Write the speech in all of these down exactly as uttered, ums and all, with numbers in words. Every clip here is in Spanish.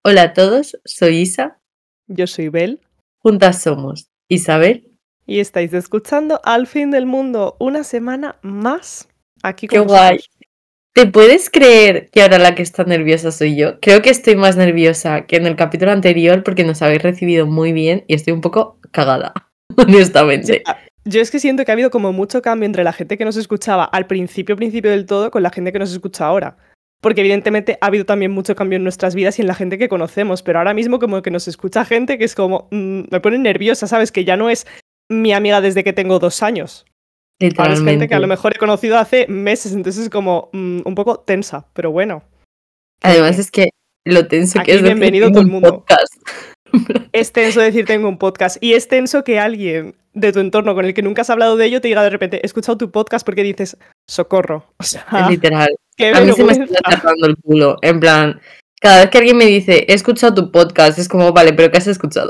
Hola a todos, soy Isa. Yo soy Bel. Juntas somos Isabel. Y estáis escuchando Al Fin del Mundo, una semana más aquí con ¡Qué vosotros. guay! ¿Te puedes creer que ahora la que está nerviosa soy yo? Creo que estoy más nerviosa que en el capítulo anterior porque nos habéis recibido muy bien y estoy un poco cagada, honestamente. Ya, yo es que siento que ha habido como mucho cambio entre la gente que nos escuchaba al principio, principio del todo, con la gente que nos escucha ahora. Porque evidentemente ha habido también mucho cambio en nuestras vidas y en la gente que conocemos, pero ahora mismo como que nos escucha gente que es como, mmm, me pone nerviosa, ¿sabes? Que ya no es mi amiga desde que tengo dos años. Ahora es gente que a lo mejor he conocido hace meses, entonces es como mmm, un poco tensa, pero bueno. Además es que lo tenso Aquí que es bienvenido todo el mundo. Podcast. Es tenso decir tengo un podcast y es tenso que alguien de tu entorno con el que nunca has hablado de ello te diga de repente, he escuchado tu podcast porque dices, socorro. O sea, literal. Qué a mí vergüenza. se me está tapando el culo. En plan, cada vez que alguien me dice, he escuchado tu podcast, es como, vale, pero ¿qué has escuchado?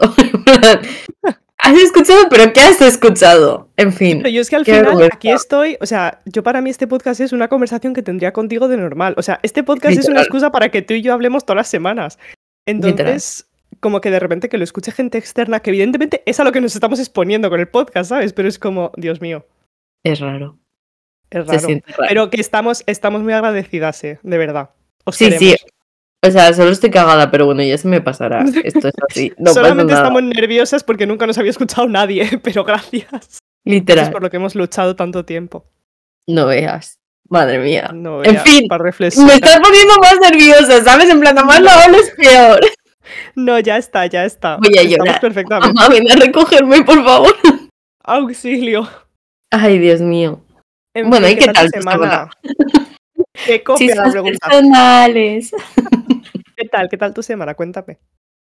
¿Has escuchado? ¿Pero qué has escuchado? En fin. Pero yo es que al final vergüenza. Aquí estoy, o sea, yo para mí este podcast es una conversación que tendría contigo de normal. O sea, este podcast literal. Es una excusa para que tú y yo hablemos todas las semanas. Entonces, literal. Como que de repente que lo escuche gente externa, que evidentemente es a lo que nos estamos exponiendo con el podcast, ¿sabes? Pero es como, Dios mío. Es raro. Es raro. raro. Pero que estamos, estamos muy agradecidas, ¿eh? De verdad. Os sí, queremos. sí. O sea, solo estoy cagada, pero bueno, ya se me pasará. Esto es así. No Solamente pasa nada. estamos nerviosas porque nunca nos había escuchado nadie, pero gracias. Literal. Eso es por lo que hemos luchado tanto tiempo. No veas. Madre mía. No veas, en fin, para reflexionar. Me estás poniendo más nerviosa, ¿sabes? En plan, más la ola es peor. No, ya está, ya está. Voy a Estamos llorar. perfectamente. Mamá, ven a recogerme, por favor. Auxilio. Ay, Dios mío. En bueno, fin, ¿y qué, qué tal tu semana? ¿Qué copia Chistes la pregunta? personales. ¿Qué tal? ¿Qué tal tu semana? Cuéntame.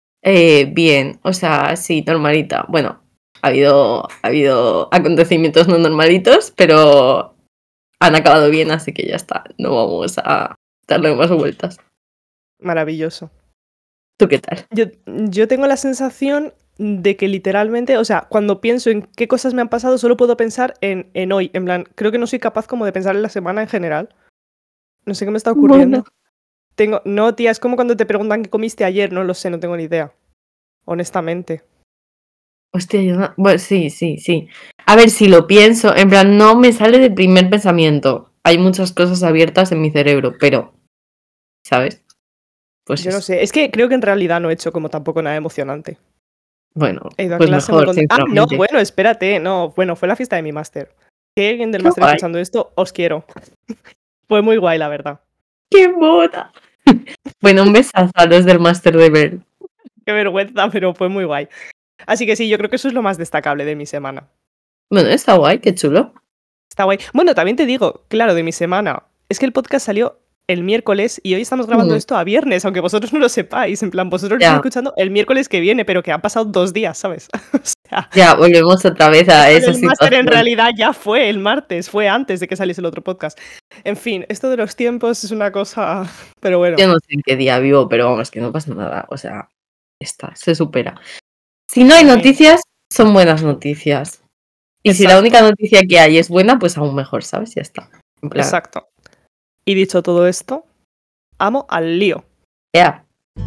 Eh, bien, o sea, sí, normalita. Bueno, ha habido, ha habido acontecimientos no normalitos, pero han acabado bien, así que ya está. No vamos a darle más vueltas. Maravilloso. ¿Tú qué tal? Yo, yo tengo la sensación de que literalmente, o sea, cuando pienso en qué cosas me han pasado, solo puedo pensar en, en hoy. En plan, creo que no soy capaz como de pensar en la semana en general. No sé qué me está ocurriendo. Bueno. Tengo, no, tía, es como cuando te preguntan qué comiste ayer, no lo sé, no tengo ni idea. Honestamente. Hostia, yo no... Bueno, sí, sí, sí. A ver, si lo pienso, en plan, no me sale de primer pensamiento. Hay muchas cosas abiertas en mi cerebro, pero, ¿sabes? Pues yo eso. no sé, es que creo que en realidad no he hecho como tampoco nada emocionante. Bueno, he ido a pues clase mejor, muy ah, no, bueno, espérate, no, bueno, fue la fiesta de mi máster. Si hay alguien del máster escuchando esto, os quiero. Fue muy guay, la verdad. ¡Qué moda! Bueno, un besazo a los del máster de Bel. Qué vergüenza, pero fue muy guay. Así que sí, yo creo que eso es lo más destacable de mi semana. Bueno, está guay, qué chulo. Está guay. Bueno, también te digo, claro, de mi semana. Es que el podcast salió el miércoles y hoy estamos grabando mm. esto a viernes, aunque vosotros no lo sepáis. En plan, vosotros lo estáis escuchando el miércoles que viene, pero que han pasado dos días, ¿sabes? o sea, ya, volvemos otra vez a esa situación. El máster en realidad ya fue el martes, fue antes de que saliese el otro podcast. En fin, esto de los tiempos es una cosa... Pero bueno. Yo no sé en qué día vivo, pero vamos, que no pasa nada. O sea, está, se supera. Si no hay noticias, son buenas noticias. Y Exacto. Si la única noticia que hay es buena, pues aún mejor, ¿sabes? Ya está. En plan... Exacto. Y dicho todo esto, amo al lío. Ya. Yeah.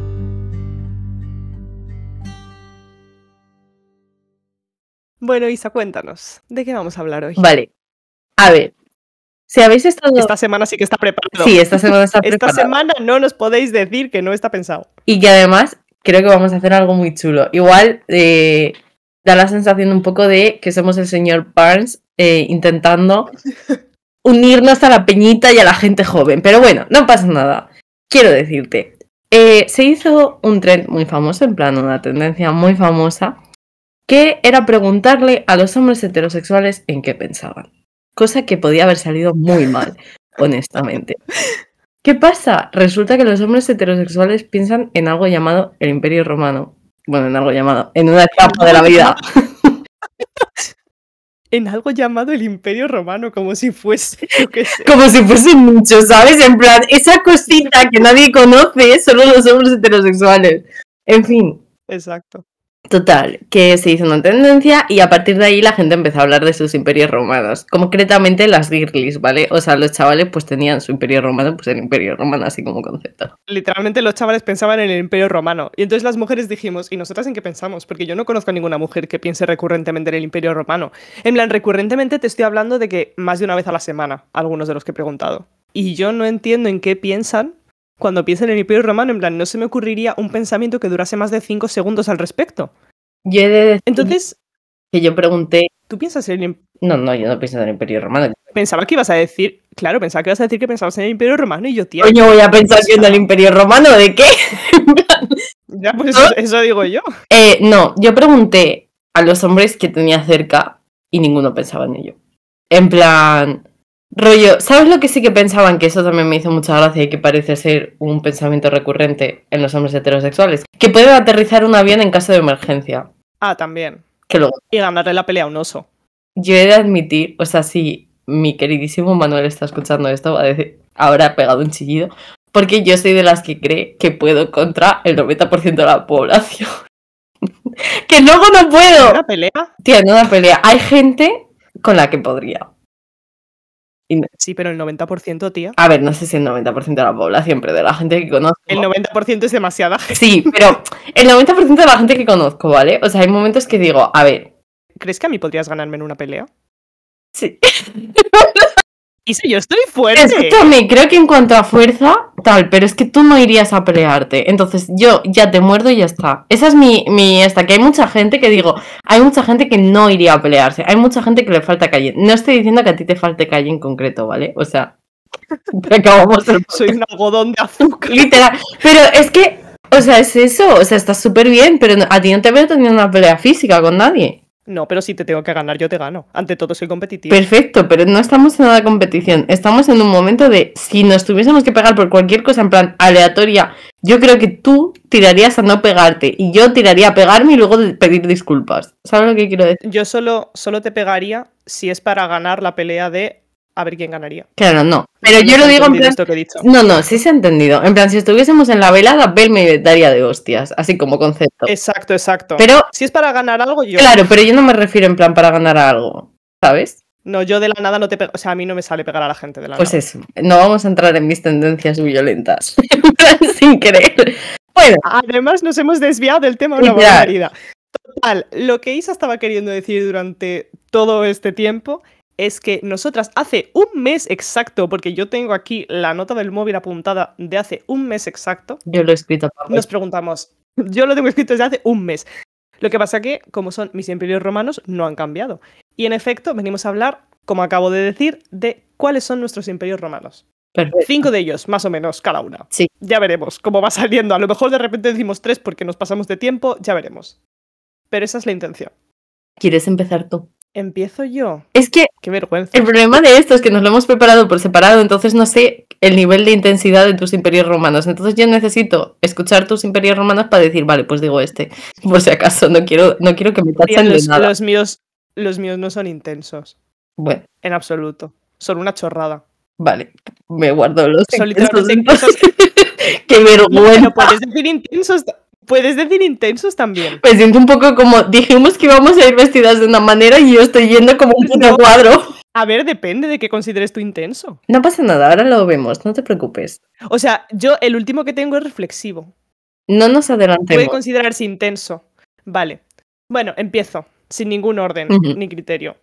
Bueno, Isa, cuéntanos, ¿de qué vamos a hablar hoy? Vale. A ver, si habéis estado... Esta semana sí que está preparado. Sí, esta semana está preparado. Esta semana no nos podéis decir que no está pensado. Y que además creo que vamos a hacer algo muy chulo. Igual eh, da la sensación un poco de que somos el señor Barnes eh, intentando unirnos a la peñita y a la gente joven. Pero bueno, no pasa nada. Quiero decirte, eh, se hizo un trend muy famoso, en plan una tendencia muy famosa, que era preguntarle a los hombres heterosexuales en qué pensaban. Cosa que podía haber salido muy mal, honestamente. ¿Qué pasa? Resulta que los hombres heterosexuales piensan en algo llamado el Imperio Romano. Bueno, en algo llamado, en una etapa de la vida. En algo llamado el Imperio Romano, como si fuese, yo qué sé. Como si fuese mucho, ¿sabes? En plan, esa cosita que nadie conoce, solo los hombres heterosexuales. En fin. Exacto. Total, que se hizo una tendencia y a partir de ahí la gente empezó a hablar de sus imperios romanos, concretamente las girlies, ¿vale? O sea, los chavales pues tenían su imperio romano, pues el imperio romano así como concepto. Literalmente los chavales pensaban en el imperio romano y entonces las mujeres dijimos, ¿y nosotras en qué pensamos? Porque yo no conozco a ninguna mujer que piense recurrentemente en el imperio romano. En plan, recurrentemente te estoy hablando de que más de una vez a la semana, algunos de los que he preguntado. Y yo no entiendo en qué piensan cuando piensan en el imperio romano, en plan, no se me ocurriría un pensamiento que durase más de cinco segundos al respecto. Yo he de decir Entonces, que yo pregunté... ¿tú piensas en el imperio? No, no, yo no pienso en el imperio romano. Pensaba que ibas a decir, claro, pensaba que ibas a decir que pensabas en el imperio romano y yo, tía... Coño, voy a pensar que en el imperio romano, ¿de qué? Ya, pues eso, eso digo yo. Eh, no, yo pregunté a los hombres que tenía cerca y ninguno pensaba en ello. En plan... Rollo, ¿sabes lo que sí que pensaban? Que eso también me hizo mucha gracia y que parece ser un pensamiento recurrente en los hombres heterosexuales. Que pueden aterrizar un avión en caso de emergencia. Ah, también. Que luego... Y ganarle la pelea a un oso. Yo he de admitir, o sea, si mi queridísimo Manuel está escuchando esto, va a decir, ahora ha pegado un chillido, porque yo soy de las que cree que puedo contra el noventa por ciento de la población. ¡Que luego no puedo! ¿Una pelea? Tía, en una pelea. Hay gente con la que podría. No... Sí, pero el noventa por ciento, tía. A ver, no sé si el noventa por ciento de la población, pero de la gente que conozco... El noventa por ciento es demasiada gente. Sí, pero el noventa por ciento de la gente que conozco, ¿vale? O sea, hay momentos que digo, a ver... ¿Crees que a mí podrías ganarme en una pelea? Sí. Y si yo estoy fuerte. Escúchame, creo que en cuanto a fuerza, tal, pero es que tú no irías a pelearte. Entonces yo ya te muerdo y ya está. Esa es mi, mi esta, que hay mucha gente que digo, hay mucha gente que no iría a pelearse. Hay mucha gente que le falta calle. No estoy diciendo que a ti te falte calle en concreto, ¿vale? O sea, acabamos el... Soy un algodón de azúcar. Literal. Pero es que, o sea, es eso. O sea, estás súper bien, pero a ti no te veo teniendo una pelea física con nadie. No, pero si te tengo que ganar, yo te gano. Ante todo, soy competitivo. Perfecto, pero no estamos en una competición. Estamos en un momento de, si nos tuviésemos que pegar por cualquier cosa en plan aleatoria, yo creo que tú tirarías a no pegarte y yo tiraría a pegarme y luego pedir disculpas. ¿Sabes lo que quiero decir? Yo solo, solo te pegaría si es para ganar la pelea de a ver quién ganaría. Claro, no. Pero no yo lo digo en plan... Esto que he dicho. No, no, sí se ha entendido. En plan, si estuviésemos en la velada, Bel me daría de hostias, así como concepto. Exacto, exacto. Pero... Si es para ganar algo, yo... Claro, pero yo no me refiero en plan para ganar algo, ¿sabes? No, yo de la nada no te pego. O sea, a mí no me sale pegar a la gente de la pues nada. Pues eso, no vamos a entrar en mis tendencias violentas. Sin querer. Bueno. Además, nos hemos desviado del tema de una barbaridad. Total, lo que Isa estaba queriendo decir durante todo este tiempo es que nosotras hace un mes exacto, porque yo tengo aquí la nota del móvil apuntada de hace un mes exacto. Yo lo he escrito. Papá. Nos preguntamos, yo lo tengo escrito desde hace un mes. Lo que pasa que, como son mis imperios romanos, no han cambiado. Y en efecto, venimos a hablar, como acabo de decir, de cuáles son nuestros imperios romanos. Perfecto. Cinco de ellos, más o menos, cada una. Sí. Ya veremos cómo va saliendo. A lo mejor de repente decimos tres porque nos pasamos de tiempo, ya veremos. Pero esa es la intención. ¿Quieres empezar tú? ¿Empiezo yo? Es que... ¡Qué vergüenza! El problema de esto es que nos lo hemos preparado por separado, entonces no sé el nivel de intensidad de tus imperios romanos. Entonces yo necesito escuchar tus imperios romanos para decir, vale, pues digo este. Por si acaso, no quiero, no quiero que me tachen los, de nada. Los míos, los míos no son intensos. Bueno. En absoluto. Son una chorrada. Vale, me guardo los son literalmente intensos. ¡Qué vergüenza! No, puedes decir intensos... Puedes decir intensos también. Me siento un poco como, dijimos que íbamos a ir vestidas de una manera y yo estoy yendo como un puto no. cuadro. A ver, depende de qué consideres tú intenso. No pasa nada, ahora lo vemos, no te preocupes. O sea, yo el último que tengo es reflexivo. No nos adelantemos. Puede considerarse intenso. Vale. Bueno, empiezo, sin ningún orden uh-huh. ni criterio.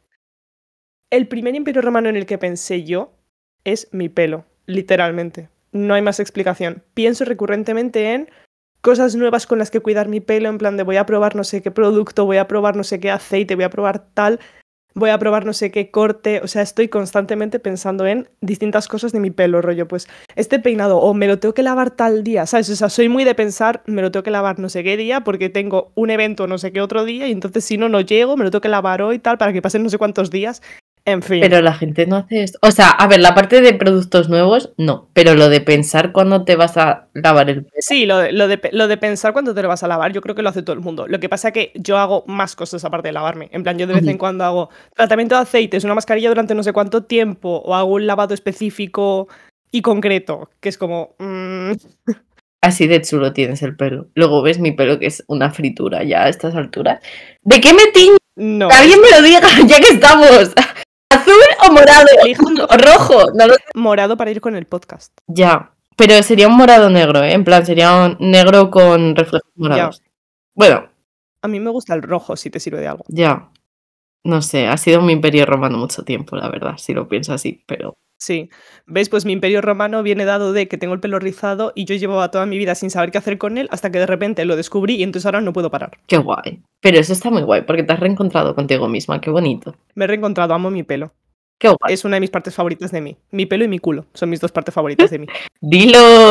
El primer imperio romano en el que pensé yo es mi pelo, literalmente. No hay más explicación. Pienso recurrentemente en cosas nuevas con las que cuidar mi pelo, en plan de voy a probar no sé qué producto, voy a probar no sé qué aceite, voy a probar tal, voy a probar no sé qué corte, o sea, estoy constantemente pensando en distintas cosas de mi pelo, rollo, pues este peinado, o me lo tengo que lavar tal día, ¿sabes? O sea, soy muy de pensar, me lo tengo que lavar no sé qué día, porque tengo un evento no sé qué otro día, y entonces si no, no llego, me lo tengo que lavar hoy, tal, para que pasen no sé cuántos días. En fin. Pero la gente no hace esto. O sea, a ver, la parte de productos nuevos, no. Pero lo de pensar cuando te vas a lavar el pelo. Sí, lo de, lo, de, lo de pensar cuando te lo vas a lavar, yo creo que lo hace todo el mundo. Lo que pasa es que yo hago más cosas aparte de lavarme. En plan, yo de vez uh-huh. en cuando hago tratamiento de aceites, una mascarilla durante no sé cuánto tiempo, o hago un lavado específico y concreto, que es como... Mmm... Así de chulo tienes el pelo. Luego ves mi pelo que es una fritura ya a estas alturas. ¿De qué me tiño? No. Que alguien me lo diga, ya que estamos. ¿Azul o morado? O rojo. No lo sé. Morado para ir con el podcast. Ya. Pero sería un morado negro, ¿eh? En plan, sería un negro con reflejos morados. Ya. Bueno. A mí me gusta el rojo, si te sirve de algo. Ya. No sé, ha sido mi imperio romano mucho tiempo, la verdad, si lo pienso así, pero... Sí. ¿Ves? Pues mi imperio romano viene dado de que tengo el pelo rizado y yo llevaba toda mi vida sin saber qué hacer con él hasta que de repente lo descubrí y entonces ahora no puedo parar. Qué guay. Pero eso está muy guay porque te has reencontrado contigo misma, qué bonito. Me he reencontrado, amo mi pelo. Qué guay. Es una de mis partes favoritas de mí. Mi pelo y mi culo son mis dos partes favoritas de mí. ¡Dilo!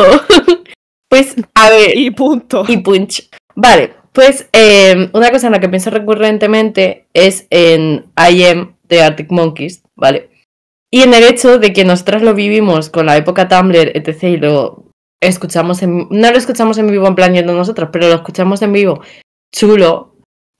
Pues, a ver... Y punto. Y punch. Vale, pues eh, una cosa en la que pienso recurrentemente es en I Am de Arctic Monkeys, ¿vale? Y en el hecho de que nosotras lo vivimos con la época Tumblr, etcétera, y lo escuchamos en... No lo escuchamos en vivo en plan yendo nosotros, pero lo escuchamos en vivo chulo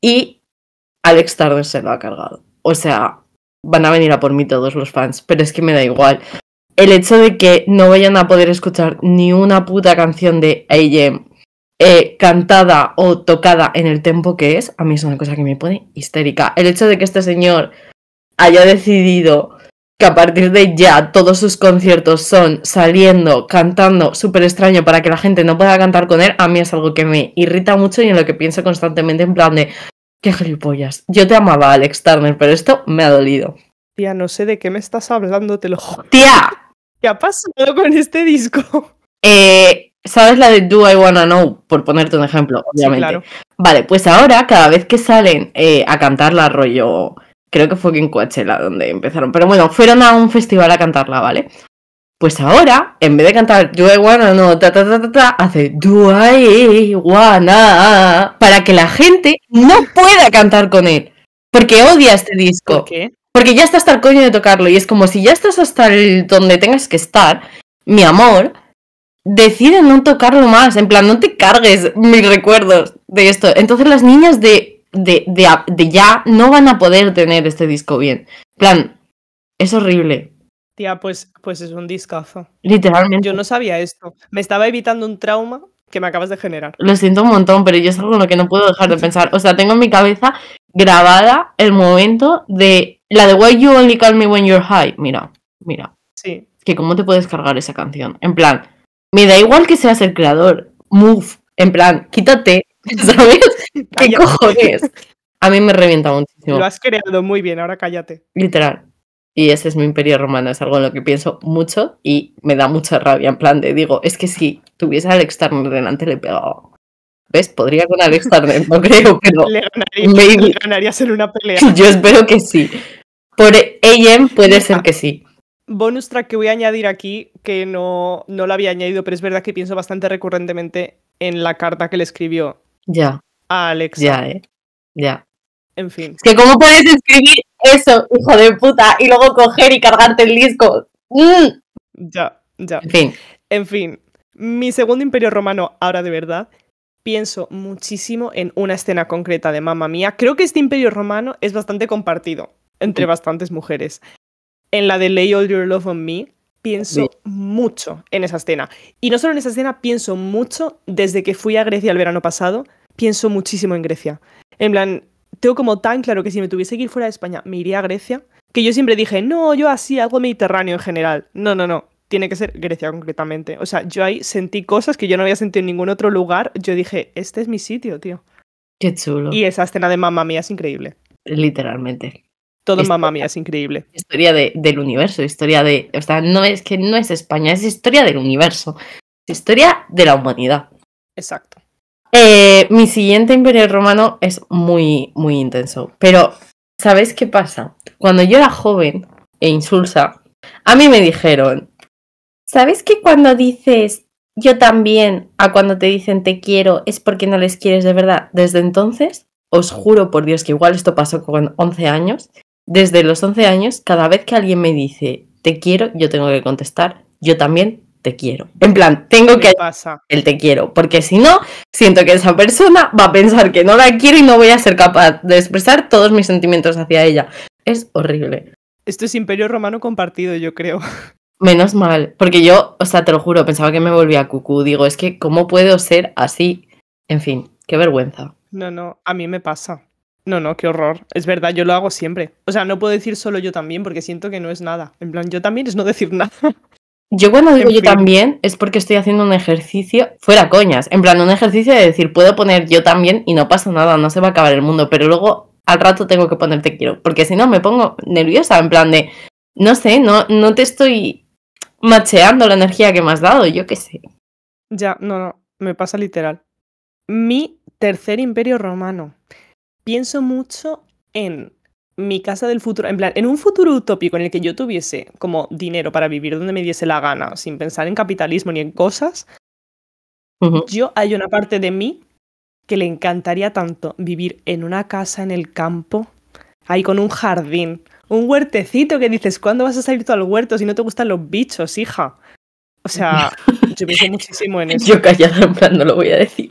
y Alex Turner se lo ha cargado. O sea, van a venir a por mí todos los fans, pero es que me da igual. El hecho de que no vayan a poder escuchar ni una puta canción de I Am eh, cantada o tocada en el tempo que es, a mí es una cosa que me pone histérica. El hecho de que este señor haya decidido que a partir de ya todos sus conciertos son saliendo, cantando, súper extraño para que la gente no pueda cantar con él, a mí es algo que me irrita mucho y en lo que pienso constantemente en plan de qué gilipollas. Yo te amaba, Alex Turner, pero esto me ha dolido. Tía, no sé de qué me estás hablando, te lo juro. ¡Tía! ¿Qué ha pasado con este disco? Eh, ¿sabes la de Do I Wanna Know? Por ponerte un ejemplo, obviamente. Sí, claro. Vale, pues ahora cada vez que salen eh, a cantarla rollo... Creo que fue en Coachella donde empezaron. Pero bueno, fueron a un festival a cantarla, ¿vale? Pues ahora, en vez de cantar Do I Wanna Know, ta ta ta ta, ta hace Do I Wanna... Para que la gente no pueda cantar con él. Porque odia este disco. ¿Por qué? Porque ya está hasta el coño de tocarlo. Y es como si ya estás hasta el donde tengas que estar, mi amor, decide no tocarlo más. En plan, no te cargues mis recuerdos de esto. Entonces las niñas de... De, de, de ya no van a poder tener este disco bien. En plan, es horrible. Tía, pues, pues es un discazo. Literalmente. Yo no sabía esto. Me estaba evitando un trauma que me acabas de generar. Lo siento un montón, pero yo es algo en lo que no puedo dejar de pensar. O sea, tengo en mi cabeza grabada el momento de la de Why You Only Call Me When You're High. Mira, mira. Sí. Que cómo te puedes cargar esa canción. En plan, me da igual que seas el creador. Move. En plan, quítate. ¿Sabes? ¿Qué cojones? A mí me revienta muchísimo. Lo has creado muy bien, ahora cállate. Literal. Y ese es mi imperio romano, es algo en lo que pienso mucho y me da mucha rabia. En plan de, digo, es que si tuviese a Alex Turner delante le pegaba. ¿Ves? Podría con Alex Turner, no creo, pero... Le, ganaría, le ganarías en una pelea. Yo espero que sí. Por A M puede ser que sí. Bonus track que voy a añadir aquí, que no, no lo había añadido, pero es verdad que pienso bastante recurrentemente en la carta que le escribió Ya. a Alexa. Ya, eh. Ya. En fin. Es que ¿cómo puedes escribir eso, hijo de puta, y luego coger y cargarte el disco? Mm. Ya, ya. En fin. En fin. Mi segundo imperio romano, ahora de verdad, pienso muchísimo en una escena concreta de Mamma Mía. Creo que este imperio romano es bastante compartido entre bastantes mujeres. En la de Lay All Your Love on Me, pienso sí. mucho en esa escena. Y no solo en esa escena, pienso mucho desde que fui a Grecia el verano pasado, pienso muchísimo en Grecia. En plan, tengo como tan claro que si me tuviese que ir fuera de España, me iría a Grecia, que yo siempre dije, no, yo así, algo mediterráneo en general. No, no, no, tiene que ser Grecia concretamente. O sea, yo ahí sentí cosas que yo no había sentido en ningún otro lugar. Yo dije, este es mi sitio, tío. Qué chulo. Y esa escena de Mamma Mía es increíble. Literalmente. Todo en Mamma Mía es increíble. Historia de, del universo, historia de... O sea, no es que no es España, es historia del universo. Es historia de la humanidad. Exacto. Eh, mi siguiente imperio romano es muy, muy intenso. Pero, ¿sabes qué pasa? Cuando yo era joven e insulsa, a mí me dijeron, ¿sabes que cuando dices yo también a cuando te dicen te quiero es porque no les quieres de verdad? Desde entonces, os juro por Dios que igual esto pasó con once años. Desde los once años, cada vez que alguien me dice te quiero, yo tengo que contestar yo también te quiero. En plan, tengo que pasa? el te quiero, porque si no, siento que esa persona va a pensar que no la quiero y no voy a ser capaz de expresar todos mis sentimientos hacia ella. Es horrible. Esto es imperio romano compartido, yo creo. Menos mal, porque yo, o sea, te lo juro, pensaba que me volvía cucú. Digo, es que, ¿cómo puedo ser así? En fin, qué vergüenza. No, no, a mí me pasa. No, no, qué horror. Es verdad, yo lo hago siempre. O sea, no puedo decir solo yo también porque siento que no es nada. En plan, yo también es no decir nada. Yo cuando digo En yo fin. también es porque estoy haciendo un ejercicio, fuera coñas, en plan un ejercicio de decir, puedo poner yo también y no pasa nada, no se va a acabar el mundo, pero luego al rato tengo que poner te quiero, porque si no me pongo nerviosa, en plan de, no sé, no, no te estoy macheando la energía que me has dado, yo qué sé. Ya, no, no, me pasa literal. Mi tercer imperio romano. Pienso mucho en mi casa del futuro, en plan, en un futuro utópico en el que yo tuviese como dinero para vivir donde me diese la gana, sin pensar en capitalismo ni en cosas, Ujú. yo hay una parte de mí que le encantaría tanto vivir en una casa en el campo, ahí con un jardín, un huertecito que dices, ¿cuándo vas a salir tú al huerto si no te gustan los bichos, hija? O sea, yo pienso muchísimo en eso. Yo callada, en plan, no lo voy a decir.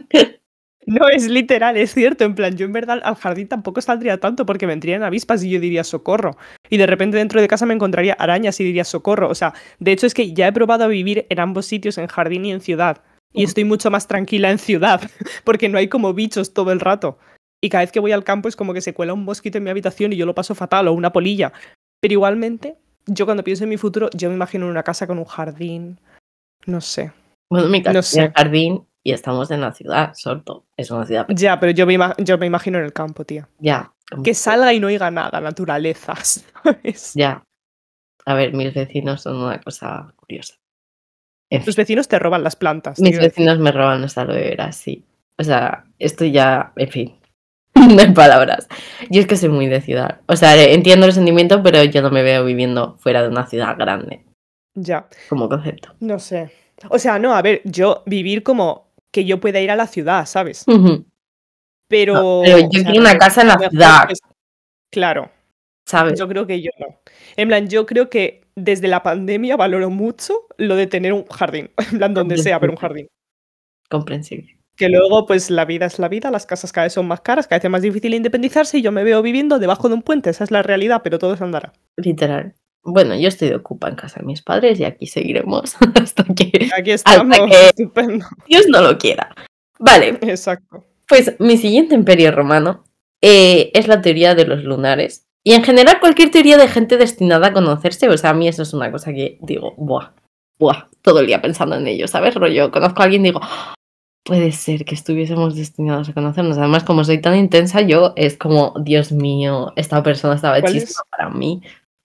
No, es literal, es cierto. En plan, yo en verdad al jardín tampoco saldría tanto porque vendrían avispas y yo diría socorro. Y de repente dentro de casa me encontraría arañas y diría socorro. O sea, de hecho es que ya he probado a vivir en ambos sitios, en jardín y en ciudad. Y estoy mucho más tranquila en ciudad porque no hay como bichos todo el rato. Y cada vez que voy al campo es como que se cuela un mosquito en mi habitación y yo lo paso fatal o una polilla. Pero igualmente, yo cuando pienso en mi futuro, yo me imagino una casa con un jardín. No sé. Bueno, mi casa No tiene sé. jardín y estamos en la ciudad, Sorto, es una ciudad pequeña. Ya, pero yo me, ima- yo me imagino en el campo, tía. Ya, Que salga y no oiga nada, naturaleza, ¿sabes? ya. A ver, mis vecinos son una cosa curiosa. En fin. Tus vecinos te roban las plantas, te Mis quiero decir. vecinos me roban las aloe vera, sí. O sea, esto ya, en fin, no hay palabras. Yo es que soy muy de ciudad. O sea, entiendo el sentimiento, pero yo no me veo viviendo fuera de una ciudad grande, Ya, como concepto. no sé. O sea, no, a ver, yo vivir como que yo pueda ir a la ciudad, ¿sabes? Ujú. Pero, No, pero yo o sea, quiero lo, una me- casa en lo la mejor ciudad, es, claro, ¿sabes? yo creo que yo no. En plan, yo creo que desde la pandemia valoro mucho lo de tener un jardín, en plan, donde sea, pero un jardín. Comprensible. Que luego, pues la vida es la vida, las casas cada vez son más caras, cada vez es más difícil independizarse y yo me veo viviendo debajo de un puente, esa es la realidad, pero todo se andará. Literal. Bueno, yo estoy de ocupa en casa de mis padres y aquí seguiremos hasta que, Aquí hasta estamos, que estupendo. Dios no lo quiera. Vale, Exacto. pues mi siguiente imperio romano eh, es la teoría de los lunares. Y en general cualquier teoría de gente destinada a conocerse, o sea, a mí eso es una cosa que digo, buah, buah, todo el día pensando en ello, ¿sabes? Rollo, conozco a alguien y digo, "Ah, puede ser que estuviésemos destinados a conocernos". Además, como soy tan intensa, yo es como, Dios mío, esta persona estaba ¿Cuál hechísima es, para mí.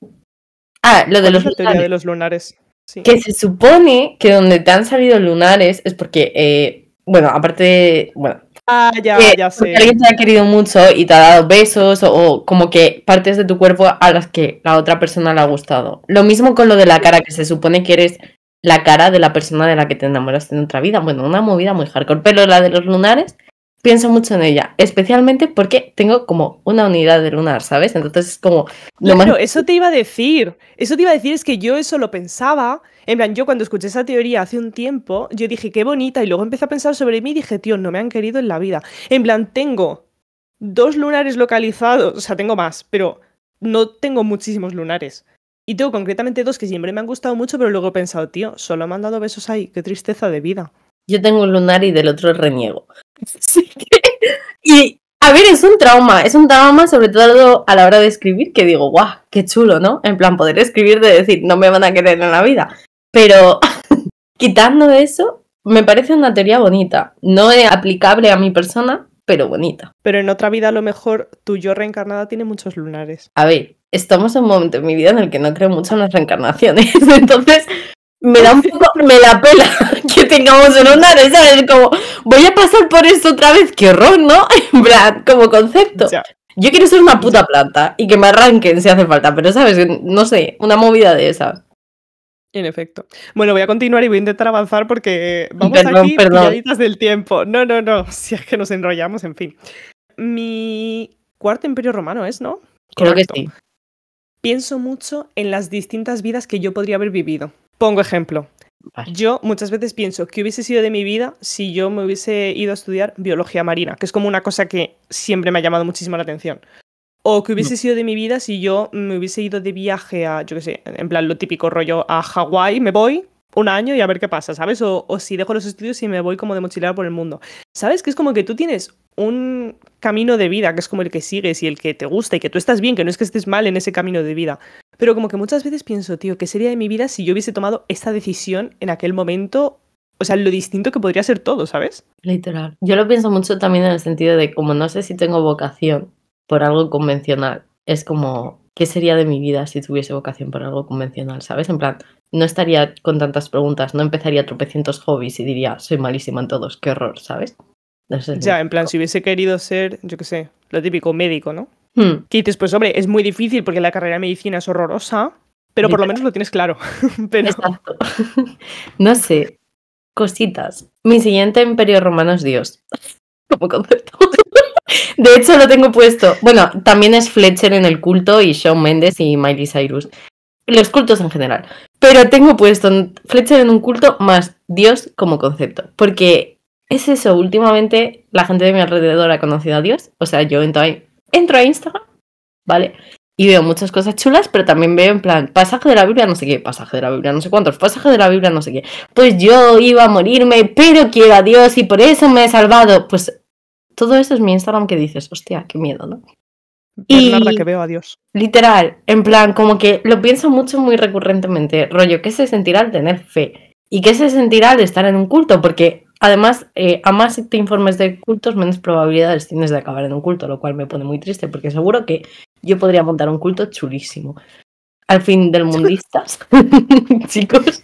Ah, lo de cuál los es la teoría lunares. de los lunares? Sí. Que se supone que donde te han salido lunares es porque, eh, bueno, aparte de, bueno, Ah, ya, que ya porque sé. alguien te ha querido mucho y te ha dado besos o, o como que partes de tu cuerpo a las que la otra persona le ha gustado. Lo mismo con lo de la cara, que se supone que eres la cara de la persona de la que te enamoraste en otra vida. Bueno, una movida muy hardcore, pero la de los lunares, pienso mucho en ella, especialmente porque tengo como una unidad de lunar, ¿sabes? Entonces es como lo más... Claro, eso te iba a decir. Eso te iba a decir es que yo eso lo pensaba. En plan, yo cuando escuché esa teoría hace un tiempo, yo dije, qué bonita. Y luego empecé a pensar sobre mí y dije, tío, no me han querido en la vida. En plan, tengo dos lunares localizados. O sea, tengo más, pero no tengo muchísimos lunares. Y tengo concretamente dos que siempre me han gustado mucho, pero luego he pensado, tío, solo me han dado besos ahí. Qué tristeza de vida. Yo tengo un lunar y del otro reniego. Así que... Y, a ver, es un trauma, es un trauma sobre todo a la hora de escribir, que digo, guau, qué chulo, ¿no? En plan, poder escribir de decir, no me van a querer en la vida. Pero, quitando eso, me parece una teoría bonita. No es aplicable a mi persona, pero bonita. Pero en otra vida a lo mejor tu yo reencarnada tiene muchos lunares. A ver, estamos en un momento en mi vida en el que no creo mucho en las reencarnaciones, entonces... Me da un poco, me la pela que tengamos lunares, ¿sabes? Como, voy a pasar por esto otra vez, qué horror, ¿no? En plan, como concepto. Ya. Yo quiero ser una puta planta y que me arranquen si hace falta, pero, ¿sabes? No sé, una movida de esas. En efecto. Bueno, voy a continuar y voy a intentar avanzar porque vamos Perdón, aquí perdón. pilladitas del tiempo. No, no, no. Si es que nos enrollamos, en fin. Mi cuarto imperio romano es, ¿no? Creo Correcto. que sí. Pienso mucho en las distintas vidas que yo podría haber vivido. Pongo ejemplo. Vale. Yo muchas veces pienso que hubiese sido de mi vida si yo me hubiese ido a estudiar biología marina, que es como una cosa que siempre me ha llamado muchísimo la atención. O que hubiese sido de mi vida si yo me hubiese ido de viaje a, yo qué sé, en plan lo típico rollo a Hawái, me voy un año y a ver qué pasa, ¿sabes? O, o si dejo los estudios y me voy como de mochilera por el mundo. ¿Sabes? Que es como que tú tienes un camino de vida que es como el que sigues y el que te gusta y que tú estás bien, que no es que estés mal en ese camino de vida. Pero como que muchas veces pienso, tío, ¿qué sería de mi vida si yo hubiese tomado esta decisión en aquel momento? O sea, lo distinto que podría ser todo, ¿sabes? Literal. Yo lo pienso mucho también en el sentido de como no sé si tengo vocación por algo convencional, es como, ¿qué sería de mi vida si tuviese vocación por algo convencional? ¿Sabes? En plan, no estaría con tantas preguntas, no empezaría tropecientos hobbies y diría, soy malísima en todos, qué horror, ¿sabes? No sé si Ya, me en plan, explico. si hubiese querido ser, yo qué sé, lo típico, médico, ¿no? Hmm, Que dices, pues hombre, es muy difícil porque la carrera de medicina es horrorosa, pero por lo literal. menos lo tienes claro. Pero Exacto. No sé, cositas. Mi siguiente imperio romano es Dios, como concepto. De hecho, lo tengo puesto. Bueno, también es Fletcher en el culto y Shawn Mendes y Miley Cyrus. Los cultos en general. Pero tengo puesto Fletcher en un culto más Dios como concepto. Porque es eso, últimamente la gente de mi alrededor ha conocido a Dios. O sea, yo entro a, entro a Instagram, ¿vale? Y veo muchas cosas chulas, pero también veo en plan, pasaje de la Biblia no sé qué, pasaje de la Biblia no sé cuántos, pasaje de la Biblia no sé qué. Pues yo iba a morirme, pero quiero a Dios y por eso me he salvado. Pues todo eso es mi Instagram que dices, hostia, qué miedo, ¿no? Bernarda, que Y veo a Dios. literal, en plan, como que lo pienso mucho muy recurrentemente, rollo, ¿qué se sentirá al tener fe? ¿Y qué se sentirá al estar en un culto? Porque además, eh, a más te informes de cultos, menos probabilidades tienes de acabar en un culto, lo cual me pone muy triste, porque seguro que yo podría montar un culto chulísimo. Al fin del mundistas, chicos.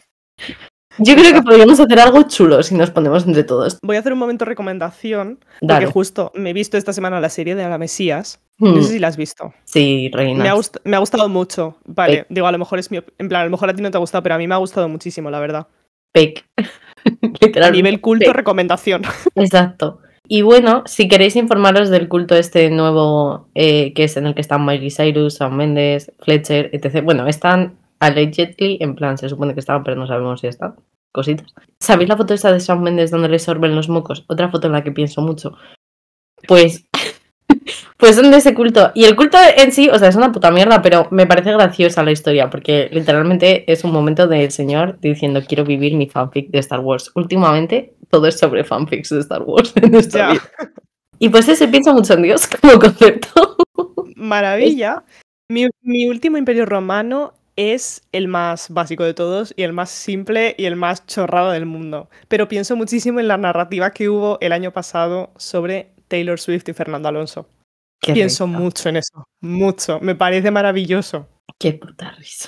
Yo creo que Exacto. podríamos hacer algo chulo si nos ponemos entre todos. Voy a hacer un momento recomendación, porque Dale. justo me he visto esta semana la serie de La Mesías. Hmm, No sé si la has visto. sí, Me ha, reinas. gust- me ha gustado mucho. Vale, Fake, digo, a lo mejor es mi... op- En plan, a lo mejor a ti no te ha gustado, pero a mí me ha gustado muchísimo, la verdad. fake. A Literalmente nivel culto, fake. recomendación. Exacto. Y bueno, si queréis informaros del culto este nuevo, eh, que es en el que están Miley Cyrus, Shawn Mendes, Fletcher, etcétera. Bueno, están allegedly, en plan, se supone que estaban, pero no sabemos si están. Cositas. ¿Sabéis la foto esa de Shawn Mendes donde le sorben los mocos? Otra foto en la que pienso mucho. Pues, pues son de ese culto. Y el culto en sí, o sea, es una puta mierda, pero me parece graciosa la historia, porque literalmente es un momento del señor diciendo quiero vivir mi fanfic de Star Wars. Últimamente todo es sobre fanfics de Star Wars en esta Ya. vida. Y pues ese pienso mucho en Dios como concepto. Maravilla. Mi, mi último imperio romano es el más básico de todos y el más simple y el más chorrado del mundo. Pero pienso muchísimo en la narrativa que hubo el año pasado sobre Taylor Swift y Fernando Alonso. Qué Pienso risa. mucho en eso. Mucho. Me parece maravilloso. Qué puta risa.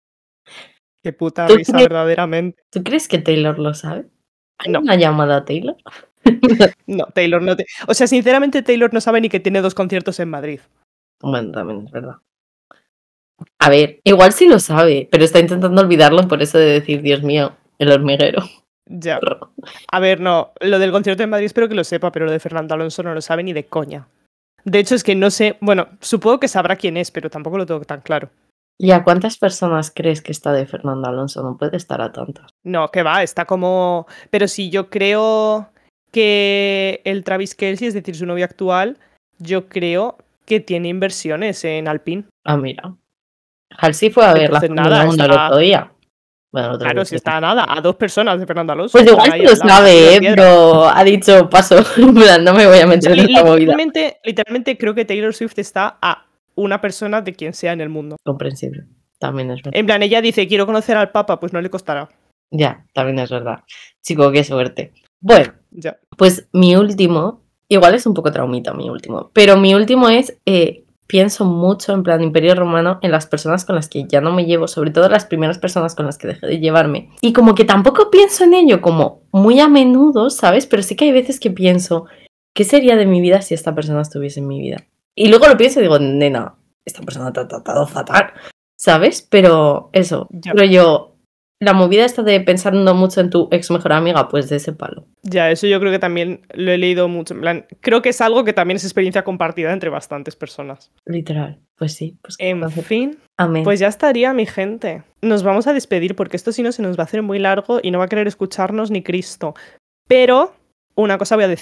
Qué puta ¿Tú risa, crees, verdaderamente. ¿Tú crees que Taylor lo sabe? ¿Hay No, una llamada a Taylor? no, Taylor no te... O sea, sinceramente, Taylor no sabe ni que tiene dos conciertos en Madrid. Bueno, también es verdad. A ver, igual sí lo sabe, pero está intentando olvidarlo por eso de decir, Dios mío, el hormiguero. Ya. A ver, no, lo del concierto en Madrid espero que lo sepa, pero lo de Fernando Alonso no lo sabe ni de coña. De hecho, es que no sé, bueno, supongo que sabrá quién es, pero tampoco lo tengo tan claro. ¿Y a cuántas personas crees que está de Fernando Alonso? No puede estar a tantas. No, que va, está como... Pero si yo creo que el Travis Kelce, es decir, su novio actual, yo creo que tiene inversiones en Alpine. Ah, mira. Halsey fue a ver la Entonces, Fórmula nada, uno el está... otro día. Bueno, el otro Claro, día. si está nada, a dos personas de Fernando Alonso, Pues igual están sí ahí lo al lado, piedra sabe, en ¿eh? piedra. Pero ha dicho paso. En plan, no me voy a O meter sea, en esta movida. literalmente, literalmente creo que Taylor Swift está a una persona de quien sea en el mundo. Comprensible. También es verdad. En plan, ella dice, quiero conocer al Papa, pues no le costará. Ya, también es verdad. Chico, qué suerte. Bueno, Ya. pues mi último, igual es un poco traumita mi último, pero mi último es, eh, pienso mucho en plan Imperio Romano en las personas con las que ya no me llevo, sobre todo las primeras personas con las que dejé de llevarme. Y como que tampoco pienso en ello como muy a menudo, ¿sabes? Pero sí que hay veces que pienso, ¿qué sería de mi vida si esta persona estuviese en mi vida? Y luego lo pienso y digo, nena, esta persona te ha tratado fatal, ¿sabes? Pero eso, Ya. pero yo... La movida esta de pensando mucho en tu ex mejor amiga, pues de ese palo. Ya, eso yo creo que también lo he leído mucho. En plan, creo que es algo que también es experiencia compartida entre bastantes personas. Literal, pues sí. Pues En fin, amén. pues ya estaría, mi gente. Nos vamos a despedir porque esto si no se nos va a hacer muy largo y no va a querer escucharnos ni Cristo. Pero una cosa voy a decir.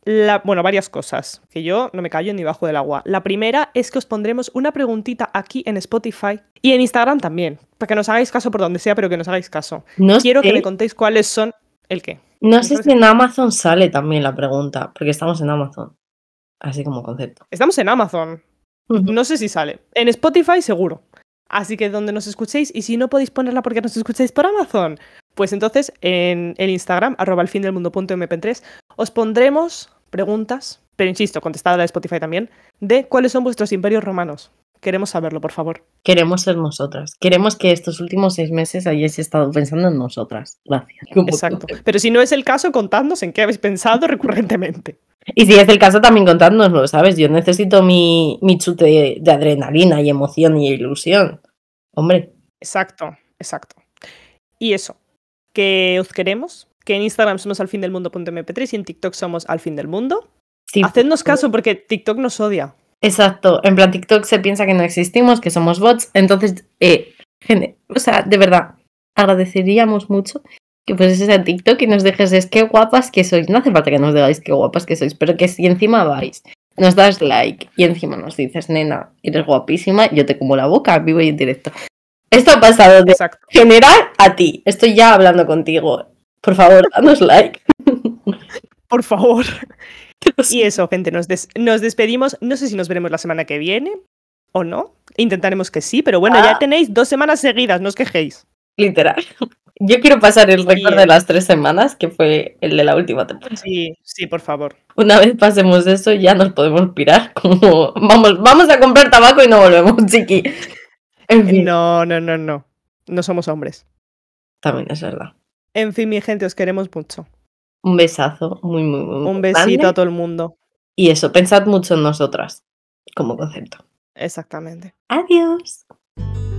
La, bueno, varias cosas, que yo no me callo ni bajo del agua. La primera es que os pondremos una preguntita aquí en Spotify y en Instagram también, para que nos hagáis caso por donde sea, pero que nos hagáis caso. No Quiero sé, que me contéis cuáles son... ¿El qué? no ¿Me sé sabes? si en Amazon sale también la pregunta, porque estamos en Amazon, así como concepto. Estamos en Amazon. Ujú. No sé si sale. En Spotify seguro. Así que donde nos escuchéis, y si no podéis ponerla porque nos escucháis por Amazon, pues entonces en el Instagram, arroba elfindelmundo.mp tres, os pondremos preguntas, pero insisto, contestada la de Spotify también, de cuáles son vuestros imperios romanos. Queremos saberlo, por favor. Queremos ser nosotras. Queremos que estos últimos seis meses hayáis estado pensando en nosotras. Gracias. Como Exacto. concepto. Pero si no es el caso, contadnos en qué habéis pensado recurrentemente. Y si es el caso, también contádnoslo, ¿sabes? Yo necesito mi, mi chute de, de adrenalina y emoción y ilusión. Hombre. Exacto, exacto. Y eso, que os queremos, que en Instagram somos alfindelmundo.mp tres y en TikTok somos alfindelmundo. Sí, Hacednos caso porque TikTok nos odia. exacto. En plan, TikTok se piensa que no existimos, que somos bots. Entonces, eh, gente, o sea, de verdad, agradeceríamos mucho que fueses a TikTok y nos dejes qué guapas que sois. No hace falta que nos digáis qué guapas que sois, pero que si encima vais, nos das like y encima nos dices, nena, eres guapísima, yo te como la boca vivo y en directo. Esto ha pasado de Exacto. general a ti. Estoy ya hablando contigo. Por favor, danos like. Por favor. Y eso, gente, nos, des nos despedimos. No sé si nos veremos la semana que viene o no. Intentaremos que sí, pero bueno, Ah. ya tenéis dos semanas seguidas, no os quejéis. Literal. Yo quiero pasar el récord Bien. de las tres semanas, que fue el de la última temporada. Sí, sí, por favor. Una vez pasemos eso, ya nos podemos pirar. Como, vamos, vamos a comprar tabaco y no volvemos, chiqui. En fin. No, no, no, no. No somos hombres. También es verdad. En fin, mi gente, os queremos mucho. Un besazo muy, muy, muy, muy Un besito grande. a todo el mundo. Y eso, pensad mucho en nosotras, como concepto. Exactamente. Adiós.